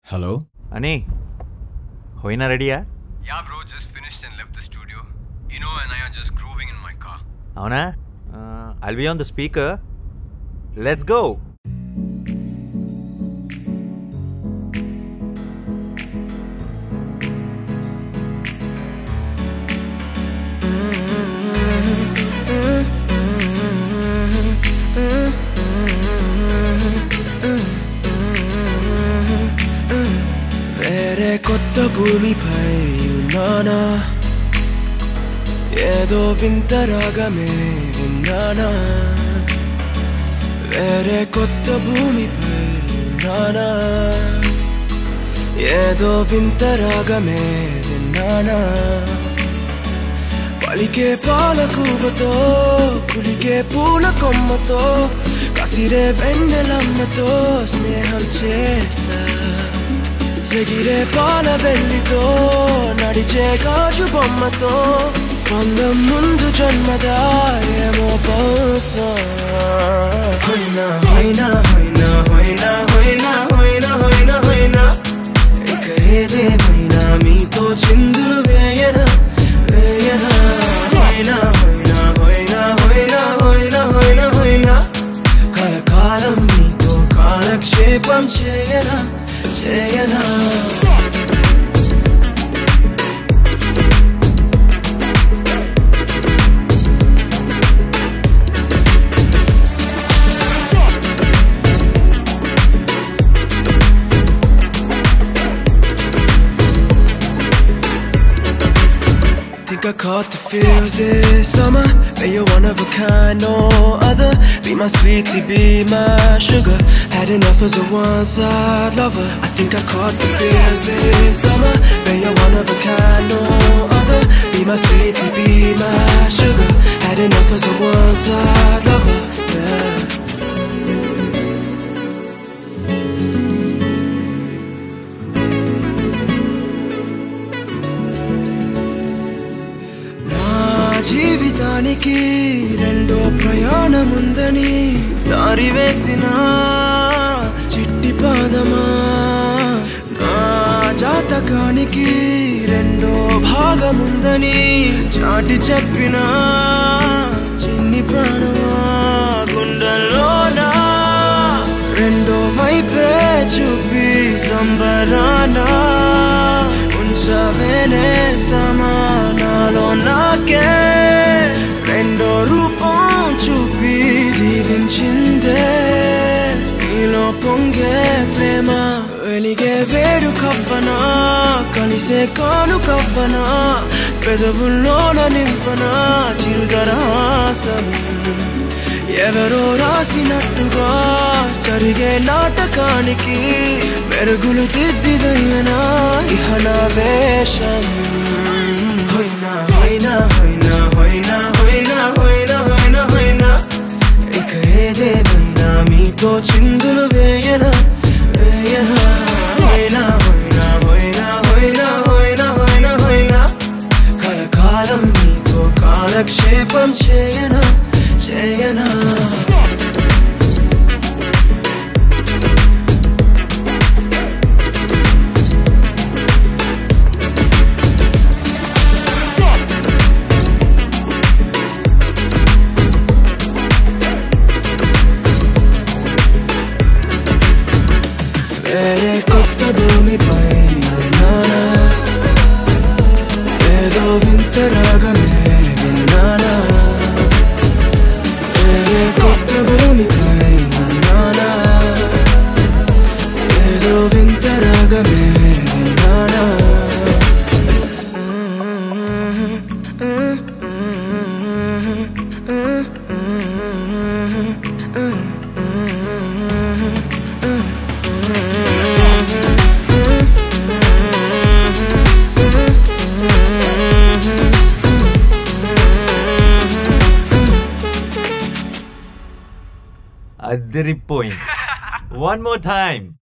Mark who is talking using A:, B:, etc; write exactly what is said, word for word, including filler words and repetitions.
A: Hello
B: అని హోయినా రెడీయా?
C: Yeah, bro, just finished and left the studio. You know, and I are just grooving in my car.
B: అవునా? I'll be on the speaker. Let's go.
D: వేరే కొత్త భూమిపై ఉన్నానా, ఏదో వింత రాగమే విన్నానా. వేరే కొత్త భూమిపై ఉన్నానా, ఏదో వింత రాగమే విన్నానా. పలికే పాలకూవతో కులికే పూల కొమ్మతో కసిరే వెన్నెలమ్మతో స్నేహం చేసా. ఎగిరే పాల వెల్లితో నడిచే గాజు బొమ్మతో పొందం ముందు జన్మదా ఏమో బహుశా. హోయినా హోయినా హోయినా హోయినా హోయినా హోయినా హోయినా హోయినా ఇక ఏదేమైనా మీతో చిందులు వేయనా వేయనా. హోయినా హోయినా హోయినా హోయినా హోయినా హోయినా హోయినా కలకాలం మీతో కాలక్షేపం చేయనా చేయనా. Think I caught the feels this summer. But you're one of a kind, no other. Be my sweetie, be my sugar. Had enough as a one-side lover. I think I caught the feels this summer. But you're one of a kind, no other. Be my sweetie, be my sugar. Had enough as a one-side lover. Yeah. జీవితానికి రెండో ప్రయాణముందని దారి వేసిన చిట్టి పాదమా. నా జాతకానికి రెండో భాగముందని చాటి చెప్పిన చిన్ని ప్రాణమా. గుండెల్లోనా రెండో వైపే చూపి సంబరానా ఉంచవేనేస్తామా. నాలో నాకే రెండో రూపం చూపి దీవించిందే నీలో పొంగే ప్రేమ. వెలిగే వేడు కవ్వనా కలిసే కాను కవ్వనా పెదవుల్లోన నింపనా చిరుదరాసం. ఎవరో రాసినట్టుగా జరిగే నాటకానికి మెరుగులు దిద్దిదయ్యనా ఇహన వేషం. హోయినా హోయినా హోయినా హోయినా హోయినా హోయినా హోయినా హోయినా ఇక ఏదేమైనా మీతో చిందులు వేయనా వేయనా. హోయినా హోయినా హోయినా హోయినా హోయినా హోయినా హోయినా కలకాలం మీతో కాలక్షేపం చేయనా చేయనా. వేరే కొత్త భూమిపై ఉన్నానా, ఏదో వింత రాగమే విన్నానా. వేరే కొత్త భూమిపై ఉన్నానా, ఏదో వింత రాగమే విన్నానా.
B: అదిరిపోయింది. One more time.